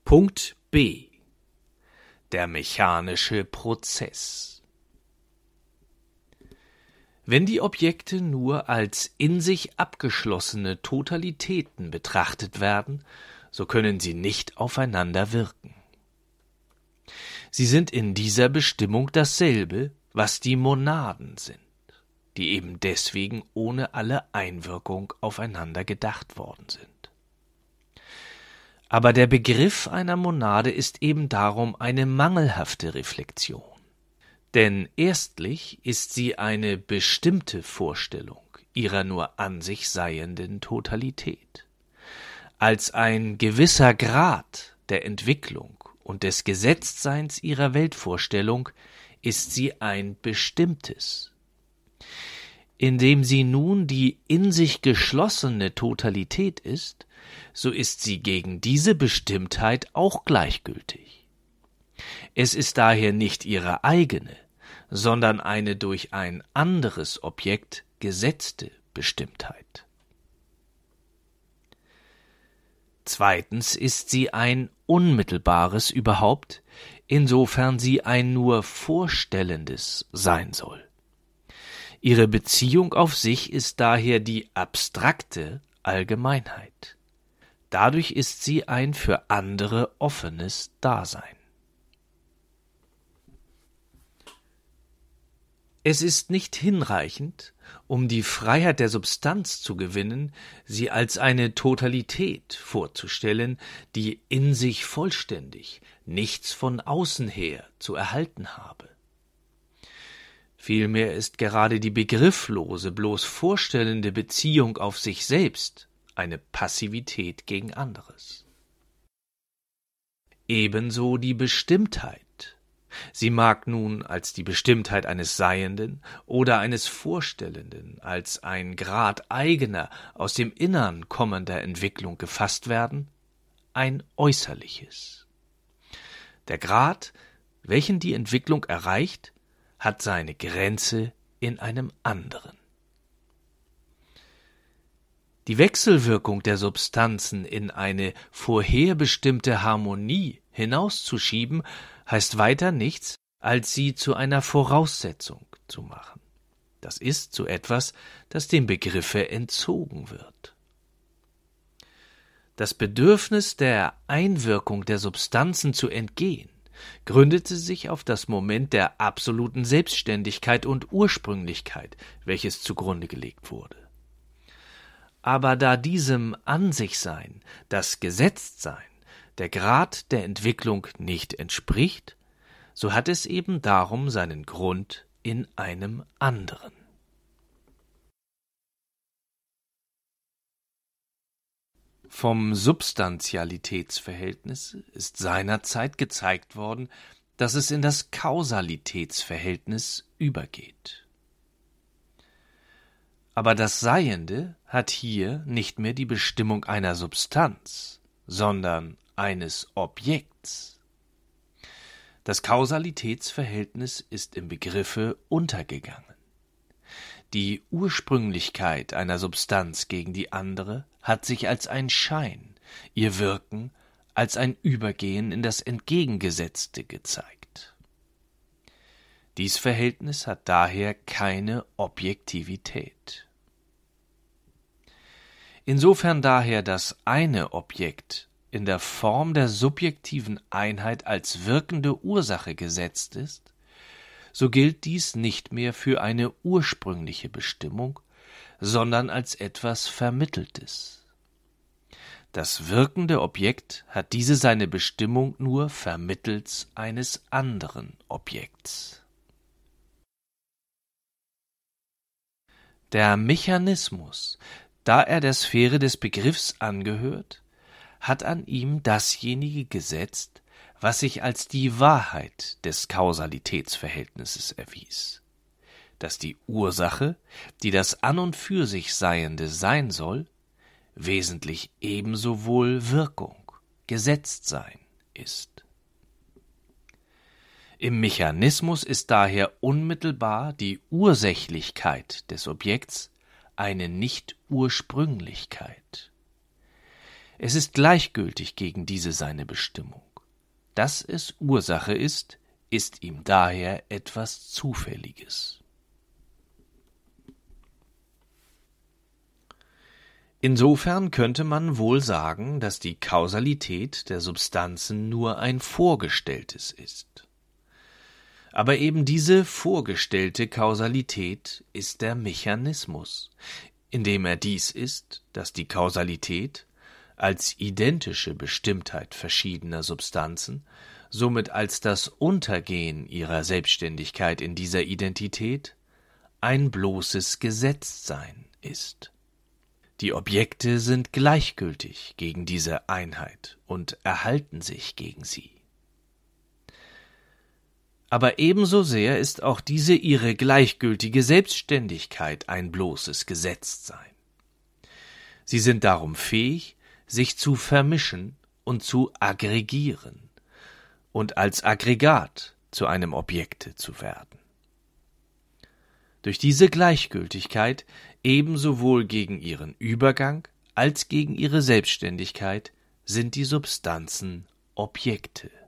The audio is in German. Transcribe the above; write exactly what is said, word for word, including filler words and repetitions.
Punkt B. Der mechanische Prozess. Wenn die Objekte nur als in sich abgeschlossene Totalitäten betrachtet werden, so können sie nicht aufeinander wirken. Sie sind in dieser Bestimmung dasselbe, was die Monaden sind, die eben deswegen ohne alle Einwirkung aufeinander gedacht worden sind. Aber der Begriff einer Monade ist eben darum eine mangelhafte Reflexion. Denn erstlich ist sie eine bestimmte Vorstellung ihrer nur an sich seienden Totalität. Als ein gewisser Grad der Entwicklung und des Gesetztseins ihrer Weltvorstellung ist sie ein bestimmtes. Indem sie nun die in sich geschlossene Totalität ist, so ist sie gegen diese Bestimmtheit auch gleichgültig. Es ist daher nicht ihre eigene, sondern eine durch ein anderes Objekt gesetzte Bestimmtheit. Zweitens ist sie ein unmittelbares Überhaupt, insofern sie ein nur vorstellendes sein soll. Ihre Beziehung auf sich ist daher die abstrakte Allgemeinheit. Dadurch ist sie ein für andere offenes Dasein. Es ist nicht hinreichend, um die Freiheit der Substanz zu gewinnen, sie als eine Totalität vorzustellen, die in sich vollständig nichts von außen her zu erhalten habe. Vielmehr ist gerade die begrifflose, bloß vorstellende Beziehung auf sich selbst eine Passivität gegen anderes. Ebenso die Bestimmtheit. Sie mag nun als die Bestimmtheit eines Seienden oder eines Vorstellenden, als ein Grad eigener, aus dem Innern kommender Entwicklung gefasst werden, ein äußerliches. Der Grad, welchen die Entwicklung erreicht, hat seine Grenze in einem anderen. Die Wechselwirkung der Substanzen in eine vorherbestimmte Harmonie hinauszuschieben, heißt weiter nichts, als sie zu einer Voraussetzung zu machen. Das ist zu etwas, das dem Begriffe entzogen wird. Das Bedürfnis der Einwirkung der Substanzen zu entgehen, gründete sich auf das Moment der absoluten Selbstständigkeit und Ursprünglichkeit, welches zugrunde gelegt wurde. Aber da diesem An-sich-Sein, das Gesetztsein, der Grad der Entwicklung nicht entspricht, so hat es eben darum seinen Grund in einem anderen. Vom Substantialitätsverhältnis ist seinerzeit gezeigt worden, dass es in das Kausalitätsverhältnis übergeht. Aber das Seiende hat hier nicht mehr die Bestimmung einer Substanz, sondern eines Objekts. Das Kausalitätsverhältnis ist im Begriffe untergegangen. Die Ursprünglichkeit einer Substanz gegen die andere hat sich als ein Schein, ihr Wirken als ein Übergehen in das Entgegengesetzte gezeigt. Dies Verhältnis hat daher keine Objektivität. Insofern daher das eine Objekt in der Form der subjektiven Einheit als wirkende Ursache gesetzt ist, so gilt dies nicht mehr für eine ursprüngliche Bestimmung, sondern als etwas Vermitteltes. Das wirkende Objekt hat diese seine Bestimmung nur vermittels eines anderen Objekts. Der Mechanismus, da er der Sphäre des Begriffs angehört, hat an ihm dasjenige gesetzt, was sich als die Wahrheit des Kausalitätsverhältnisses erwies, dass die Ursache, die das an und für sich Seiende sein soll, wesentlich ebenso wohl Wirkung, Gesetztsein ist. Im Mechanismus ist daher unmittelbar die Ursächlichkeit des Objekts eine Nicht-Ursprünglichkeit. Es ist gleichgültig gegen diese seine Bestimmung. Dass es Ursache ist, ist ihm daher etwas Zufälliges. Insofern könnte man wohl sagen, dass die Kausalität der Substanzen nur ein Vorgestelltes ist. Aber eben diese vorgestellte Kausalität ist der Mechanismus, indem er dies ist, dass die Kausalität als identische Bestimmtheit verschiedener Substanzen, somit als das Untergehen ihrer Selbstständigkeit in dieser Identität, ein bloßes Gesetztsein ist. Die Objekte sind gleichgültig gegen diese Einheit und erhalten sich gegen sie. Aber ebenso sehr ist auch diese ihre gleichgültige Selbstständigkeit ein bloßes Gesetztsein. Sie sind darum fähig, sich zu vermischen und zu aggregieren und als Aggregat zu einem Objekte zu werden. Durch diese Gleichgültigkeit, ebenso wohl gegen ihren Übergang als gegen ihre Selbstständigkeit, sind die Substanzen Objekte.